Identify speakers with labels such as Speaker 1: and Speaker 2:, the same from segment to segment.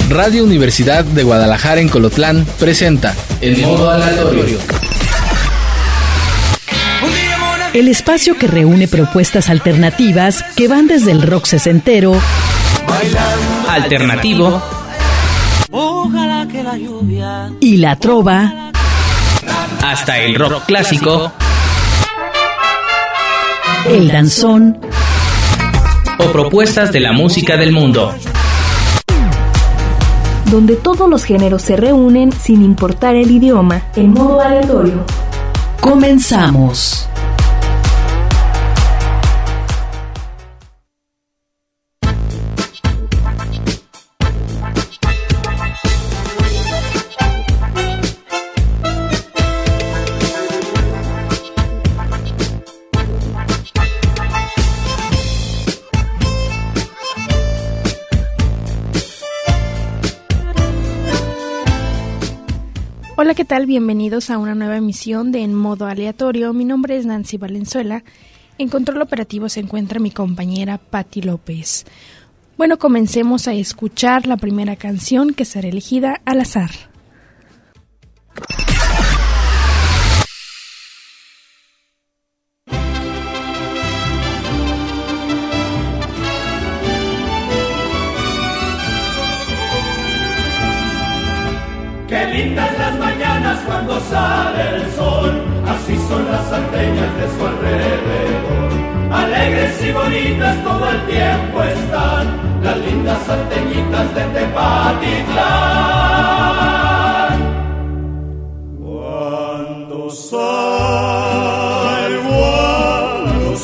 Speaker 1: Radio Universidad de Guadalajara en Colotlán presenta En Modo Aleatorio.
Speaker 2: El espacio que reúne propuestas alternativas que van desde el rock sesentero,
Speaker 3: alternativo
Speaker 2: y la trova,
Speaker 3: hasta el rock clásico,
Speaker 2: el danzón
Speaker 3: o propuestas de la música del mundo,
Speaker 4: donde todos los géneros se reúnen sin importar el idioma, en modo aleatorio.
Speaker 2: Comenzamos.
Speaker 5: Hola, ¿qué tal? Bienvenidos a una nueva emisión de En Modo Aleatorio. Mi nombre es Nancy Valenzuela. En control operativo se encuentra mi compañera Patti López. Bueno, comencemos a escuchar la primera canción que será elegida al azar.
Speaker 6: Qué lindas las mañanas cuando sale el sol, así son las salteñas de su alrededor. Alegres y bonitas todo el tiempo están, las lindas salteñitas de Tepatitlán. Cuando salgo a los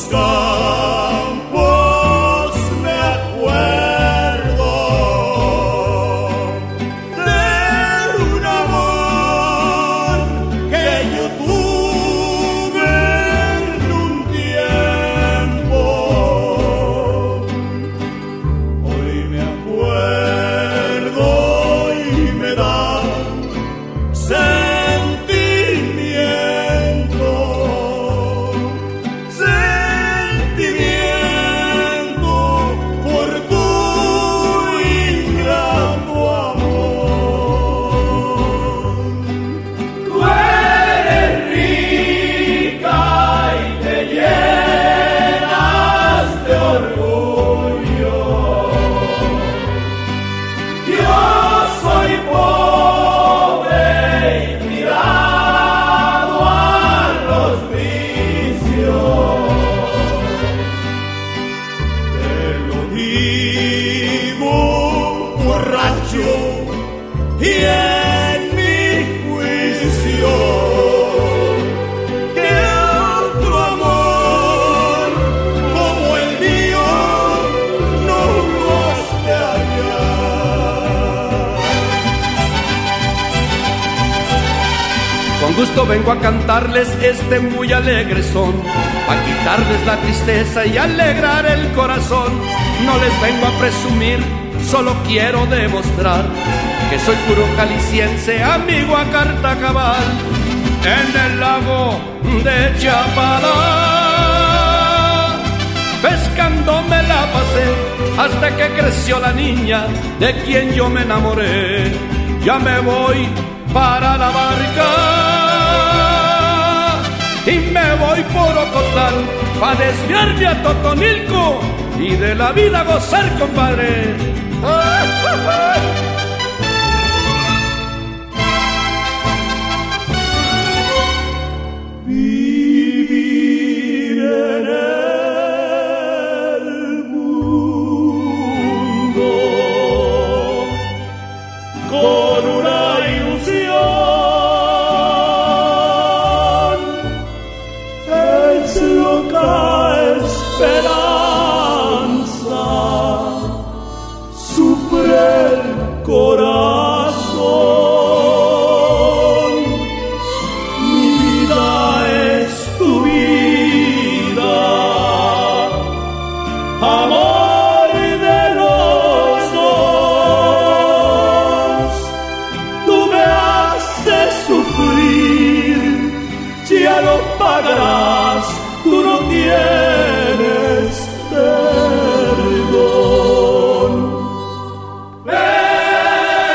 Speaker 6: campos me acuerdo
Speaker 7: gusto vengo a cantarles este muy alegre son, a quitarles la tristeza y alegrar el corazón. No les vengo a presumir, solo quiero demostrar que soy puro jalisciense, amigo a carta cabal. En el lago de Chapala, pescando me la pasé, hasta que creció la niña de quien yo me enamoré. Ya me voy para la barca y me voy por Ocotlán, pa' desviarme a Totonilco y de la vida gozar, compadre. Vivir en el mundo con una ilusión es loca esperanza, sufre el corazón. Mi vida es tu vida, amor de los dos. Tú me haces sufrir, ya lo pagarás, tú no tienes perdón. Ven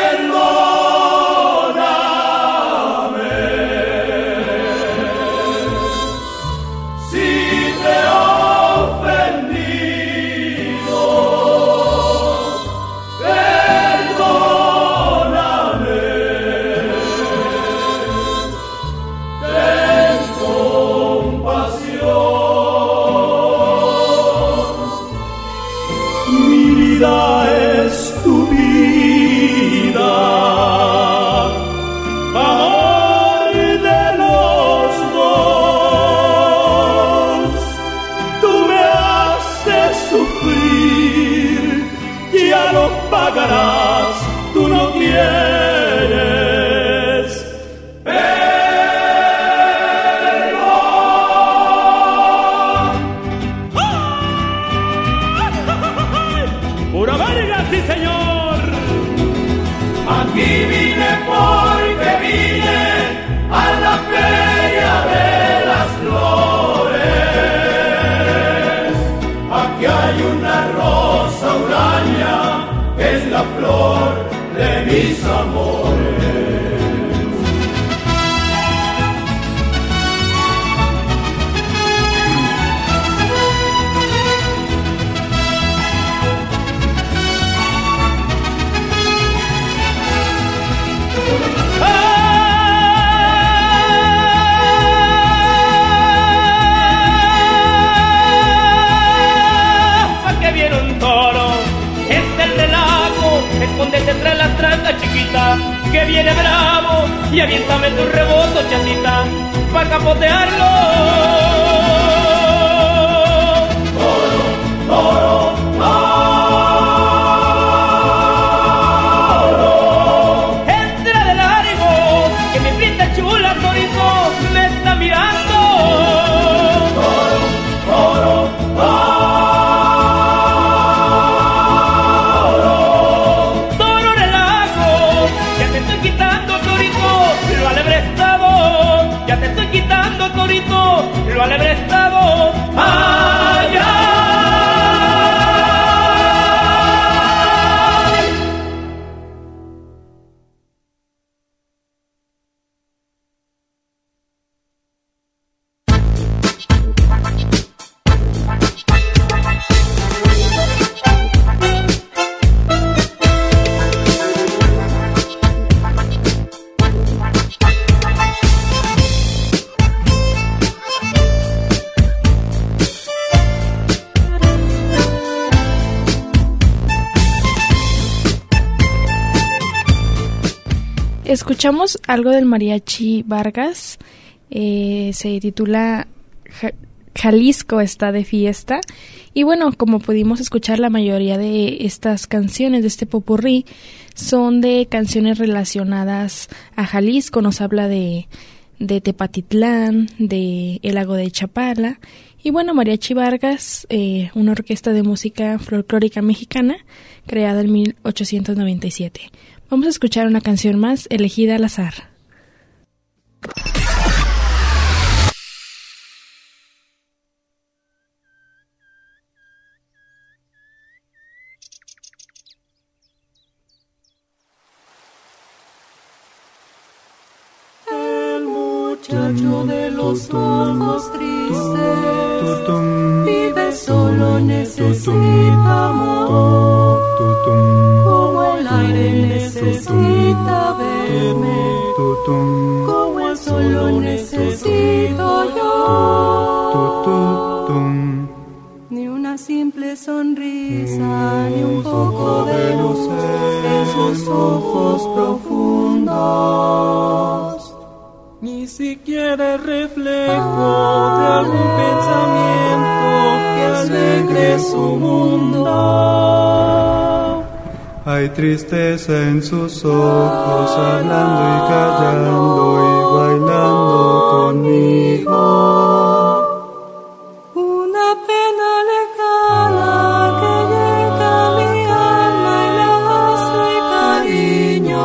Speaker 6: pagarás, tú no tienes perdón. ¡Pura verga, sí señor! Aquí vine porque vine a la feria de las flores. Aquí hay una rosa huraña que es la flor de mis amores.
Speaker 8: Escóndete tras la tranca chiquita, que viene bravo, y aviéntame tu rebozo, chatita, pa' capotearlo.
Speaker 6: Toro, toro, toro.
Speaker 8: Entra de largo, que mi pinta chula, torito, me está mirando.
Speaker 6: Toro, toro, toro.
Speaker 8: Ya te estoy quitando, torito, lo alebrestado. ¡Ay, ay!
Speaker 5: Escuchamos algo del Mariachi Vargas, se titula Jalisco está de fiesta. Y bueno, como pudimos escuchar, la mayoría de estas canciones de este popurrí son de canciones relacionadas a Jalisco. Nos habla de Tepatitlán, de el lago de Chapala. Y bueno, Mariachi Vargas, una orquesta de música folclórica mexicana creada en 1897. Vamos a escuchar una canción más elegida al azar.
Speaker 9: El muchacho de los ojos tristes vive solo, necesita amor. Como el aire necesita verme, como el sol lo necesito yo. Ni una simple sonrisa, ni un poco de luz en sus ojos profundos.
Speaker 10: Ni siquiera el reflejo de algún pensamiento que alegre su mundo.
Speaker 11: Hay tristeza en sus ojos, hablando y callando y bailando conmigo.
Speaker 9: Una pena lejana que llega a mi alma y le hace cariño.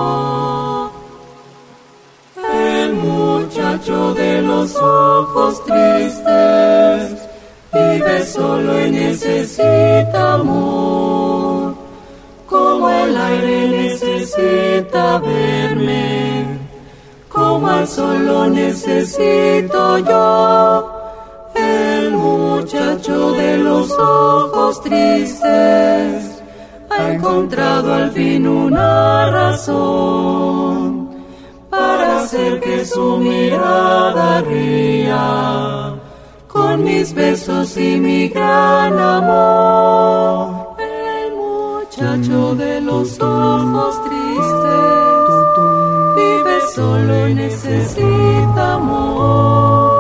Speaker 9: El muchacho de los ojos tristes vive solo y necesita amor. Como el aire necesita verme, como el sol lo necesito yo. El muchacho de los ojos tristes ha encontrado al fin una razón para hacer que su mirada ría con mis besos y mi gran amor. Muchacho de los ojos tristes vive solo y necesita amor.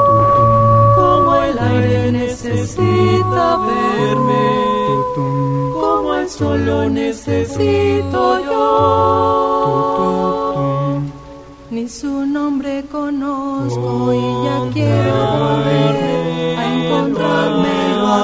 Speaker 9: Como el aire necesita verme, como el solo necesito yo. Ni su nombre conozco y ya quiero volver a encontrármelo a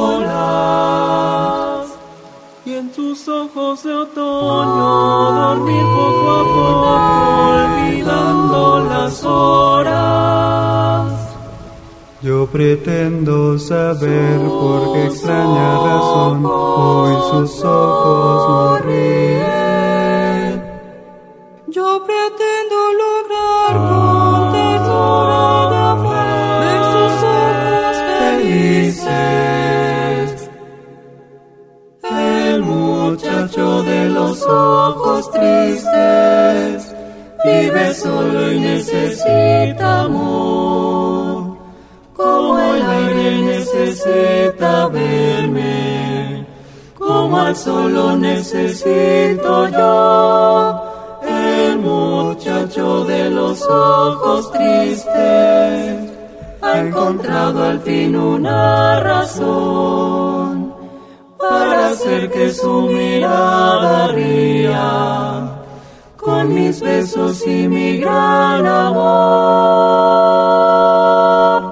Speaker 9: solas.
Speaker 10: Y en tus ojos de otoño dormir poco a poco, olvidando las horas.
Speaker 11: Yo pretendo saber por qué extraña razón hoy sus ojos no ríen.
Speaker 9: Yo pretendo lograr con ternura de amor ver sus ojos felices. El muchacho de los ojos tristes vive solo y necesita amor, como el aire necesita verme, como al sol lo necesito yo. El muchacho de los ojos tristes ha encontrado al fin una razón para hacer que su mirada ría con mis besos y mi gran amor.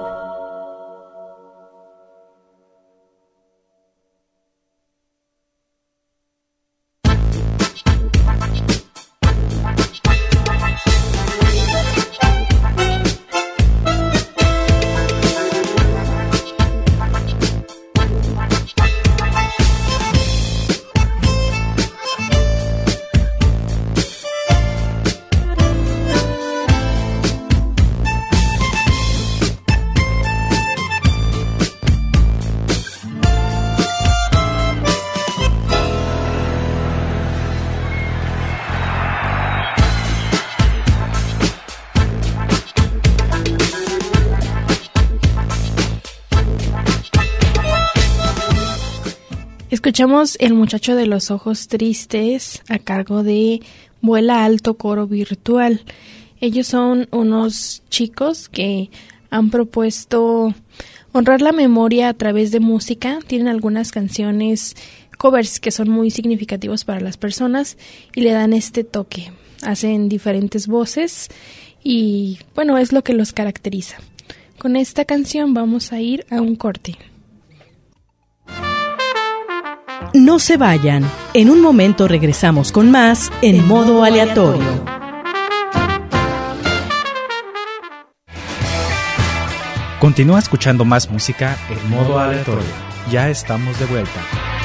Speaker 5: Escuchamos El muchacho de los ojos tristes a cargo de Vuela Alto Coro Virtual. Ellos son unos chicos que han propuesto honrar la memoria a través de música. Tienen algunas canciones covers que son muy significativos para las personas y le dan este toque. Hacen diferentes voces y bueno, es lo que los caracteriza. Con esta canción vamos a ir a un corte.
Speaker 2: No se vayan. En un momento regresamos con más en modo aleatorio.
Speaker 12: Continúa escuchando más música en modo aleatorio. Ya estamos de vuelta.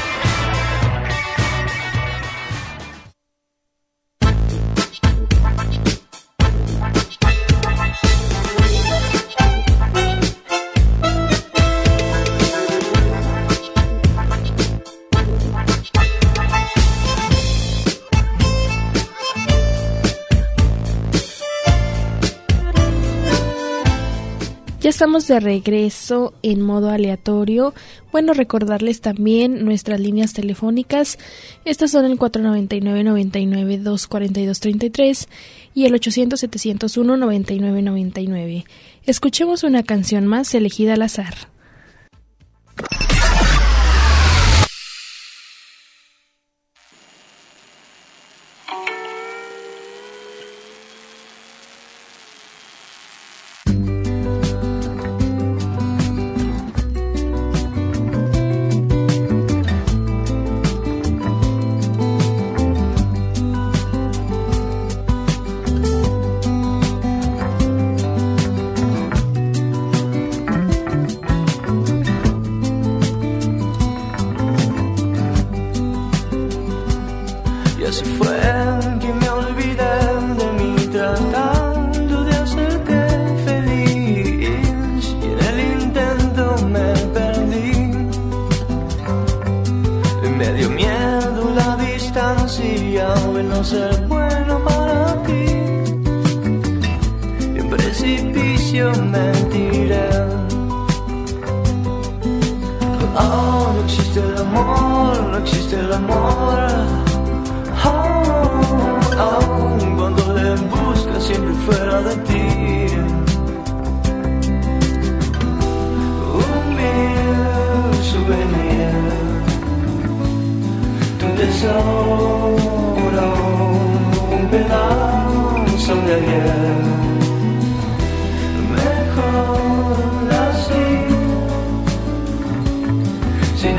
Speaker 5: Ya estamos de regreso en modo aleatorio. Bueno, recordarles también nuestras líneas telefónicas. Estas son el 499-99-242-33 y el 800-701-9999. Escuchemos una canción más elegida al azar.
Speaker 10: un pedazo de ayer. Mejor así, sin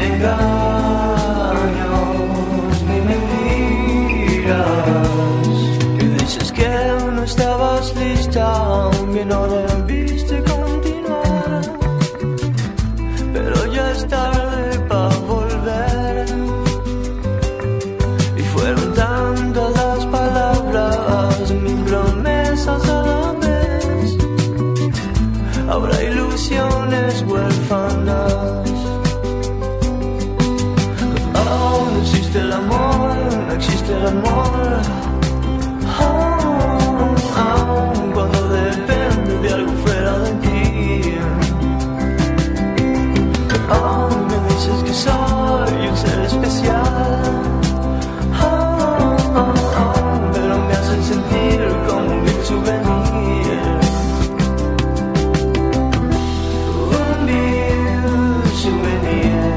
Speaker 10: engaños ni mentiras. Que dices que no estabas lista, que no debiste continuar, pero ya es tarde para volver. Y fueron tantas las palabras, mis promesas a la vez. Habrá ilusiones huérfanas. Oh, no existe el amor, no existe el amor. Cuando depende de algo fuera de ti. Me dices que soy un ser especial, pero me hacen sentir como un vil souvenir. Un vil souvenir,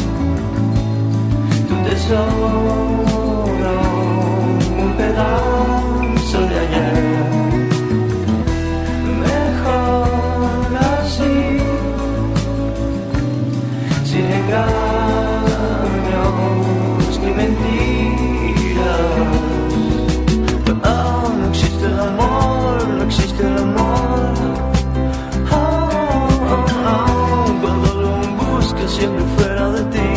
Speaker 10: tu tesoro, un pedazo de ayer. Mejor así, sin engaños ni mentiras. No existe el amor, no existe el amor. Cuando lo buscas siempre fuera de ti.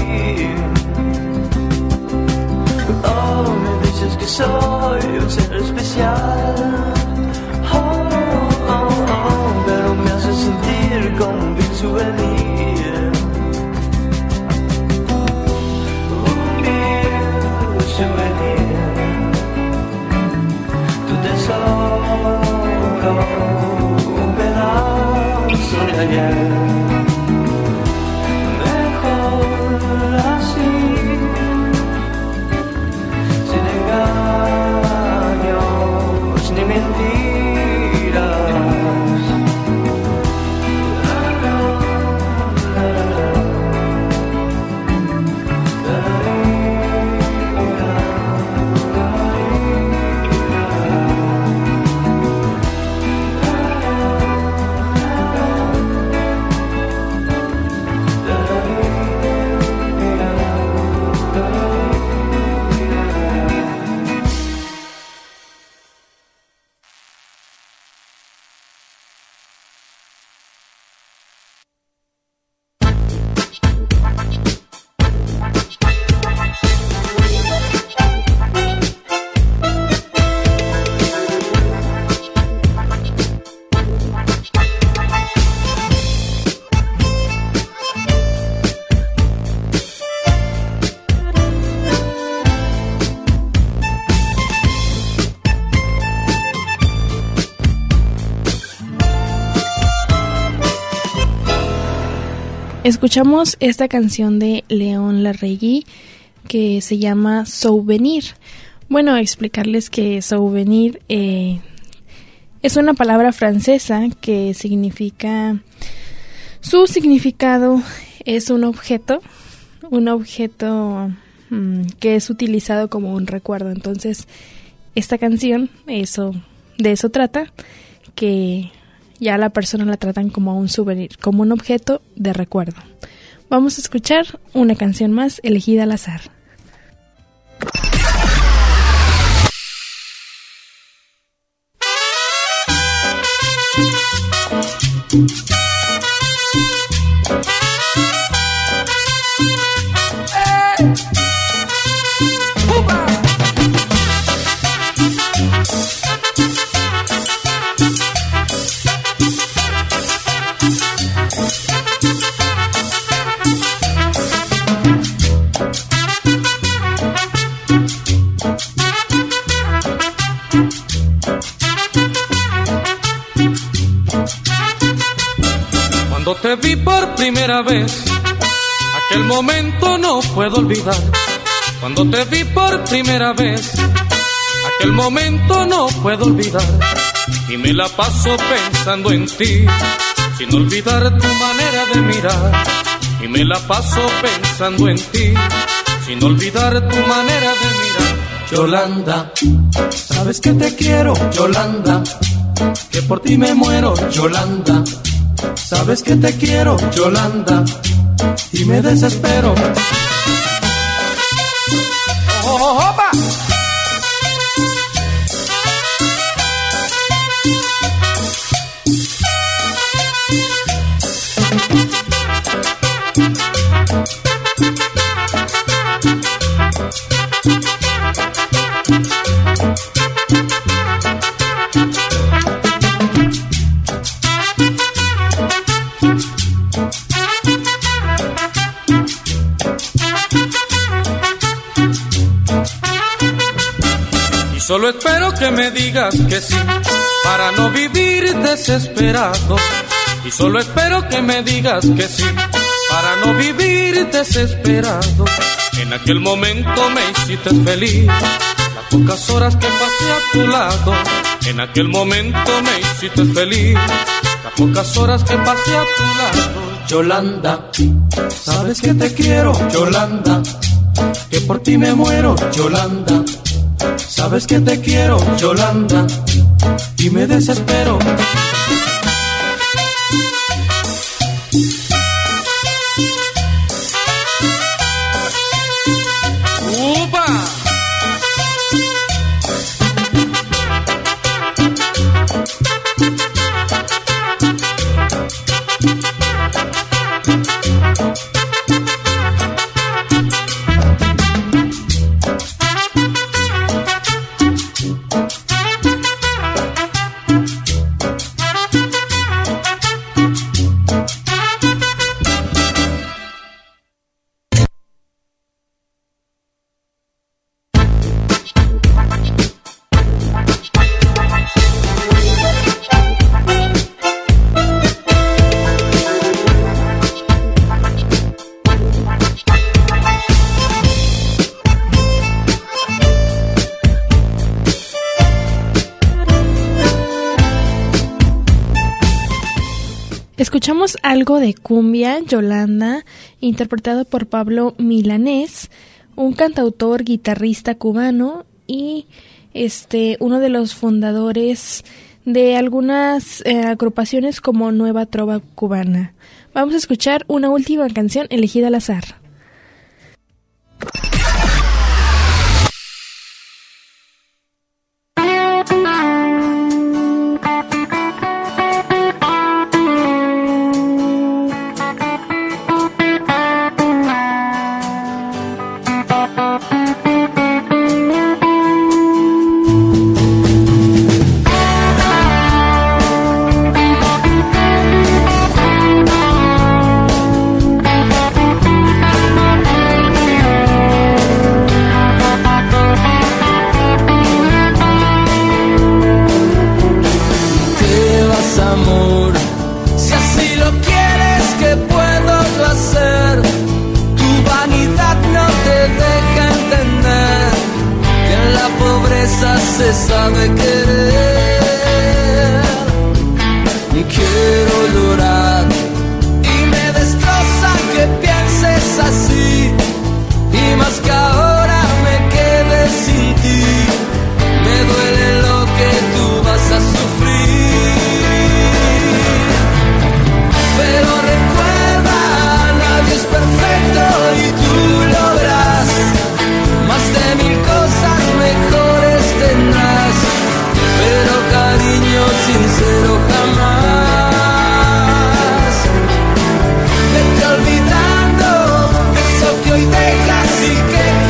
Speaker 10: Me dices que soy un ser especial, pero me hace sentir como un vil souvenir. Un vil souvenir, tu tesoro, un pedazo de ayer. Mejor así, sin engaños ni mentiras.
Speaker 5: Escuchamos esta canción de Léon Larregui que se llama Souvenir. Bueno, explicarles que souvenir es una palabra francesa que significa... Su significado es un objeto que es utilizado como un recuerdo. Entonces, esta canción de eso trata, que ya la persona la tratan como un souvenir, como un objeto de recuerdo. Vamos a escuchar una canción más elegida al azar.
Speaker 13: Cuando te vi por primera vez, aquel momento no puedo olvidar. Cuando te vi por primera vez, aquel momento no puedo olvidar. Y me la paso pensando en ti, sin olvidar tu manera de mirar. Y me la paso pensando en ti, sin olvidar tu manera de mirar. Yolanda, sabes que te quiero, Yolanda, que por ti me muero, Yolanda, sabes que te quiero, Yolanda, y me desespero. ¡Opa! Solo espero que me digas que sí, para no vivir desesperado. Y solo espero que me digas que sí, para no vivir desesperado. En aquel momento me hiciste feliz, las pocas horas que pasé a tu lado. En aquel momento me hiciste feliz, las pocas horas que pasé a tu lado. Yolanda, sabes que te quiero, Yolanda, que por ti me muero, Yolanda. Sabes que te quiero, Yolanda, y me desespero. ¡Upa!
Speaker 5: Escuchamos algo de cumbia, Yolanda, interpretado por Pablo Milanés, un cantautor, guitarrista cubano y uno de los fundadores de algunas agrupaciones como Nueva Trova Cubana. Vamos a escuchar una última canción elegida al azar.
Speaker 10: Se sabe querer. Quiero llorar y me destroza que pienses así, y más que ahora me quede sin ti. Me duele lo que tú vas a sufrir, pero recuerda, nadie es perfecto y tú lo verás. Más de 1000 cosas mejores tendrás, pero cariño sincero jamás. Vete olvidando eso que hoy dejas y que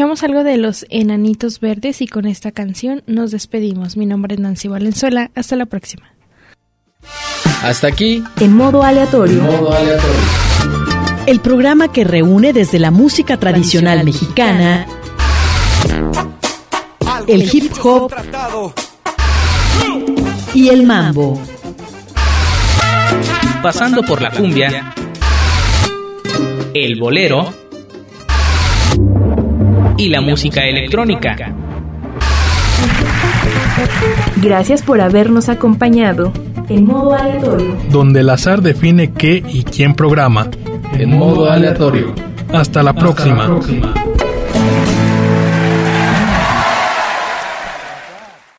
Speaker 5: Escuchamos algo de los Enanitos Verdes y con esta canción nos despedimos. Mi nombre es Nancy Valenzuela. Hasta la próxima.
Speaker 1: Hasta aquí.
Speaker 4: En modo aleatorio.
Speaker 2: El programa que reúne desde la música tradicional mexicana, el hip hop y el mambo.
Speaker 3: Pasando por la cumbia, el bolero y la música electrónica.
Speaker 4: Gracias por habernos acompañado en modo aleatorio,
Speaker 14: donde el azar define qué y quién programa.
Speaker 1: En modo aleatorio.
Speaker 14: Hasta la próxima.